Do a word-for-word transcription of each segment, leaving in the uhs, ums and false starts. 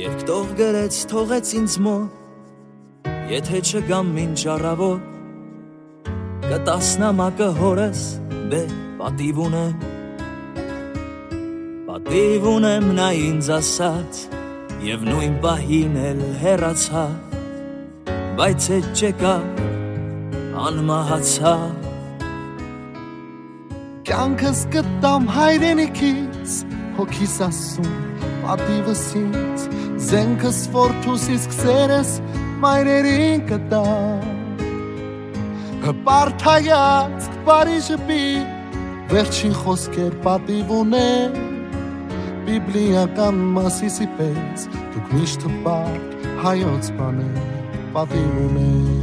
Երկտող գրեց թողեց ինձ մոտ Եթե չգամ մինչ առավոտ Կտաս նամակը հորս դե պատիվ ունեմ Պատիվ ունեմ նա ինձ ասաց Եվ նույն պահին էլ հեռացավ Բայց հետ չեկավ անմահացավ Կյանքս կտամ հայրենիքից Հոգիս ասում պատիվս ինձ Զենքս որդուսիս քսերս մայրերին կտամ Հպարթայած Պարիժի վերջին խոսքեր պատիվ ունեմ Բիբլիական մասիսի պես դուք միշտ հպարտ հայոց բաներ պատիվ ունեմ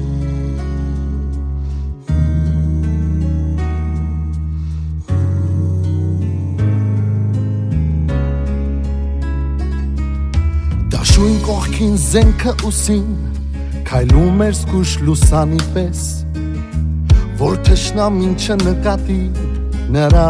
Դաշույն կողքին զենքը ուսին Քայլում էր զգուշ լուսանի պես Որ թշնամին չնկատի նրա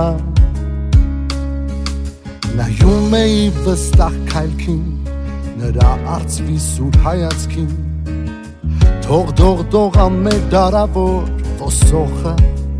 Նայում էի վստահ քայլքին Նրա արծվի սուր հայացքին Թող դողդողա մեր դարավոր ոսոխը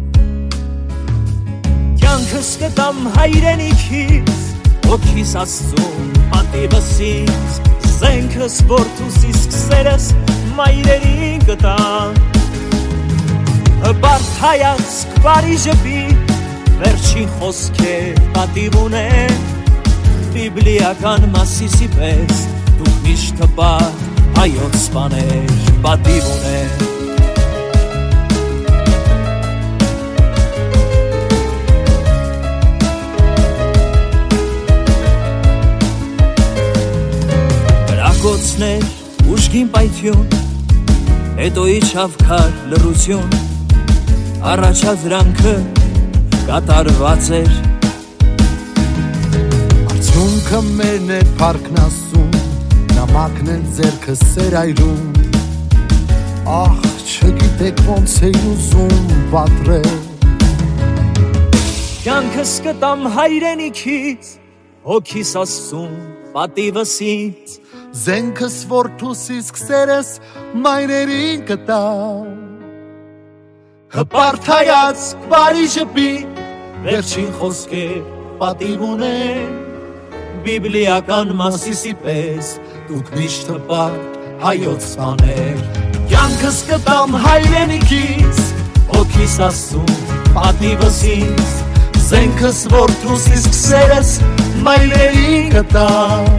Կյանքս կտամ հայրենիքից Հոգիս աստծուն պատիվս ինձ Զենքս որդուսիս քսերս մայրերին կտամ Հպարտ հայացք Պարիժի վերջին խոսքեր պատիվ ունեմ Բիբլիական մասիսի պես դուք միշտ հպարտ հայոց բաներ պատիվ ունեմ Կրակոցներ ուժգին պայթյուն Հետո իջավ քար լռություն Առաջադրանքը կատարված էր Արդյունքը մերն է պարքն ասում Նամակն է ձերքը սերայրում Ախ չգիտեք ոնց է ուզում պատրել Կյանքս կտամ հայրենիքից Հոգիս աստծուն պատիվս ինձ Զենքս որդուսիս քսերս մայրերին կտամ Հպարթայած Պարիժի վերջին խոսքեր պատիվ ունեմ Բիբլիական մասիսի պես դուք միշտ հպարտ հայոց բաներ Կյանքս կտամ հայրենիքից Հոգիս աստծուն պատիվս ինձ Զենքս որդուսիս քսերս մայրերին կտամ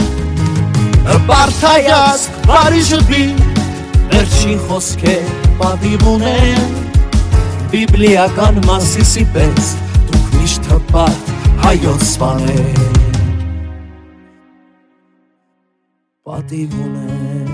Հպարթայած Պարիժի վերջին խոսքեր պատիվ ունեմ Բիբլիական մասիսի պես դուք միշտ հպարտ հայոց բաներ պատիվ ունեմ